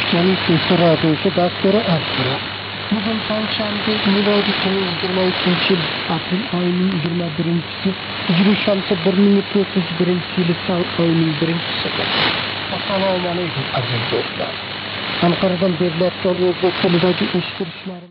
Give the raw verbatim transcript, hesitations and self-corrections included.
Onun için radyosu dasturı astırı. Bugün Perşembe miladi yigirma üçüncü yıl April ayının yigirma birincisi Hicri şansı bir ming to'rt yuz birinchi yili Sav ayının birincisi. Assalomu alaykum aziz do'stlar. Anqaradan beriladigan o'zbek tilidagi eshittirishlar